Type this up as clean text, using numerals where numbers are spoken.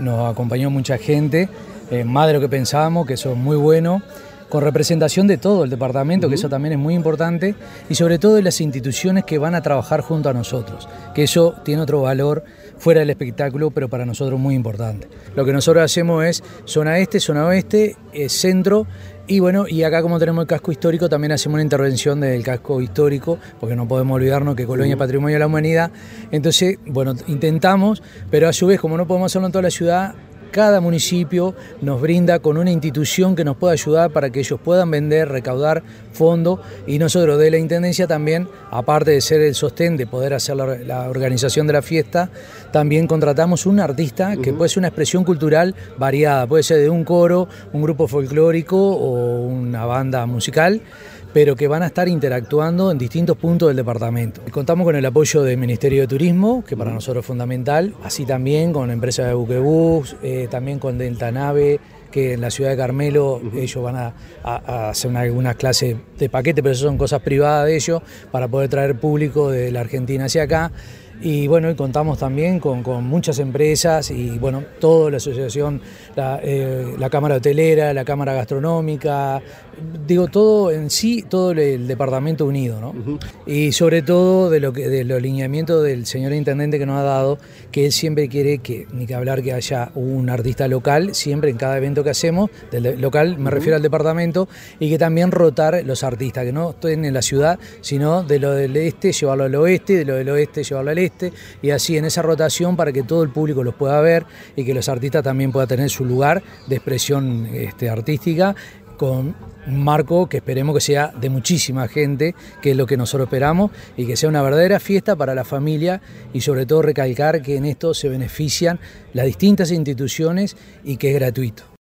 nos acompañó mucha gente, más de lo que pensábamos, que eso es muy bueno, con representación de todo el departamento, que eso también es muy importante, y sobre todo de las instituciones que van a trabajar junto a nosotros, que eso tiene otro valor fuera del espectáculo, pero para nosotros muy importante. Lo que nosotros hacemos es zona este, zona oeste, centro, y bueno, y acá como tenemos el casco histórico, también hacemos una intervención del casco histórico, porque no podemos olvidarnos que Colonia es Patrimonio de la Humanidad. Entonces, bueno, intentamos, pero a su vez, como no podemos hacerlo en toda la ciudad, cada municipio nos brinda con una institución que nos pueda ayudar para que ellos puedan vender, recaudar fondos, y nosotros de la Intendencia también, aparte de ser el sostén de poder hacer la organización de la fiesta, también contratamos un artista que puede ser una expresión cultural variada, puede ser de un coro, un grupo folclórico o una banda musical, pero que van a estar interactuando en distintos puntos del departamento. Contamos con el apoyo del Ministerio de Turismo, que para nosotros es fundamental, así también con empresas de buquebús, también con Delta Nave, que en la ciudad de Carmelo ellos van a hacer algunas clases de paquete, pero eso son cosas privadas de ellos, para poder traer público de la Argentina hacia acá. Y bueno, y contamos también con muchas empresas y bueno, toda la asociación, la Cámara Hotelera, la Cámara Gastronómica, digo, todo en sí, todo el departamento unido, ¿no? Y sobre todo de los lineamientos del señor intendente que nos ha dado, que él siempre quiere que, ni que hablar, que haya un artista local, siempre en cada evento que hacemos, del local me refiero al departamento, y que también rotar los artistas, que no estén en la ciudad, sino de lo del este llevarlo al oeste, de lo del oeste llevarlo al este, y así en esa rotación para que todo el público los pueda ver y que los artistas también puedan tener su lugar de expresión artística, con un marco que esperemos que sea de muchísima gente, que es lo que nosotros esperamos, y que sea una verdadera fiesta para la familia, y sobre todo recalcar que en esto se benefician las distintas instituciones y que es gratuito.